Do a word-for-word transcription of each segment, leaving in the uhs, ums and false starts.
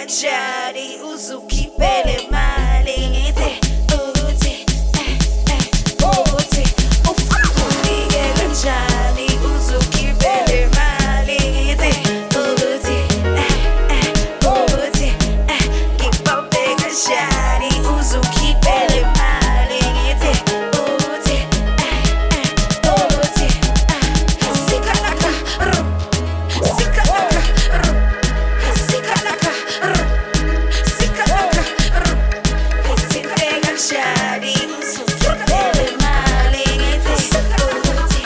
kanjani uzukhiphele mali ngithi uthi eh eh uthi ufike kanjani uzukhiphele mali ngithi uthi eh eh uthi eh ngibambe kanjani uzukhiphele mali ngithi uthi eh eh uthi sikalaka sikalaka sikalaka sikalaka uthinte kanjani uzukhiphele mali ngithi uthi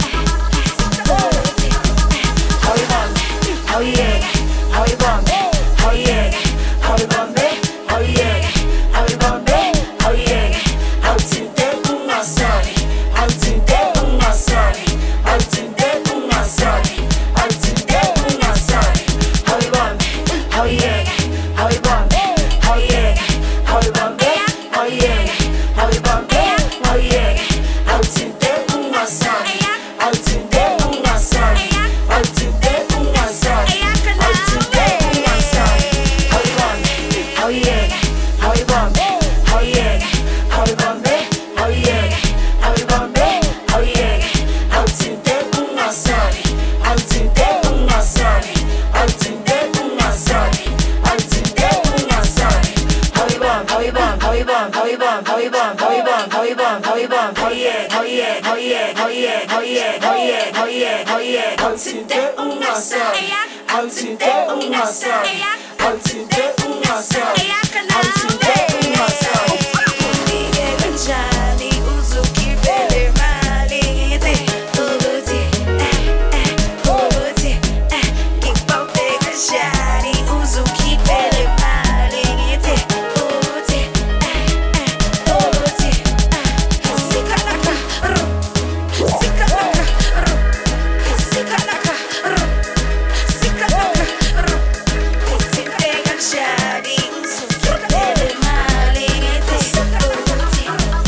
uthi how you bump how yeah how you bump how yeah how you bump how yeah how you bump how yeah how tinte ungasali how tinte ungasali how tinte ungasali how tinte ungasali how you bump how yeah how you bump how yeah how you bump how yeah how you bump how yeah how tinte ungasali how tinte ungasali how tinte ungasali how tinte ungasali how you bump how yeah how you bump how yeah how you bump how yeah how you bump how yeah how tinte ungasali how tinte ungasali how tinte ungasali how tinte ungasali how you bump how you bump how you bump how you bump how you bump how you bump how you bump how you bump how yeah how yeah how yeah how yeah how yeah how yeah how yeah how yeah how tinte ungasali how tinte ungasali how tinte ungasali how tinte ungasali ufike kanjani uzukhiphele mali ngithi uthi eh eh uthi eh ngibambe kanjani uzukhiphele mali ngithi uthi eh eh uthi sikalaka sikalaka sikalaka sikalaka uthinte kanjani uzukhiphele mali ngithi uthi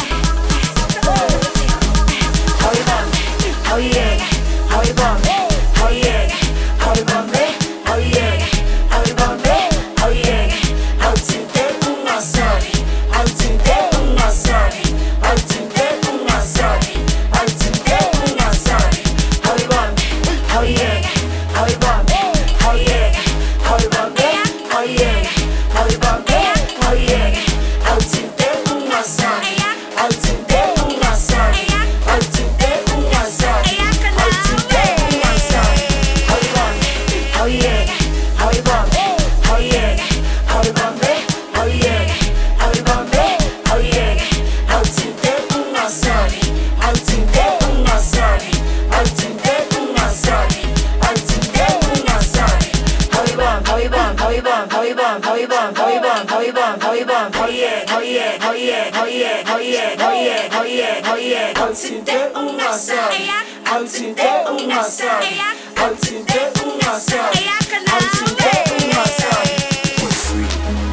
uthi how you bump how yeah how you bump how yeah how you bump how yeah how you bump how yeah how tinte ungasali how tinte ungasali how tinte ungasali how tinte ungasali how you bump how yeah how you bump how yeah how you bump how yeah how you bump how yeah how tinte ungasali how tinte ungasali how tinte ungasali how tinte ungasali how you bump how yeah how you bump how yeah how you bump how yeah how you bump how yeah how tinte ungasali how tinte ungasali how tinte ungasali how tinte ungasali how you bump how you bump how you bump how you bump how you bump how you bump how you bump how you bump how yeah how yeah how yeah how yeah how yeah how yeah how yeah how yeah how tinte ungasali how tinte ungasali how tinte ungasali how tinte ungasali We're free.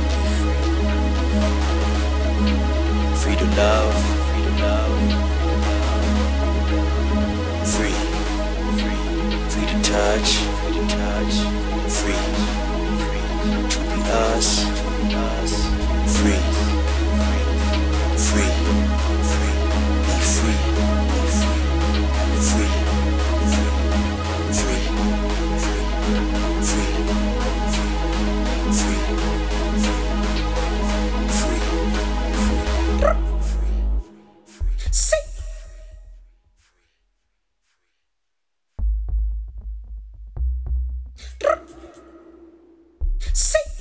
Free to love. Free to love. Free. Free. Free to touch. Free to touch. Free. Free. To be us. Us. Free. Free. Free. Free. Be free. Be free. Free. Free. Free. Free. Free. see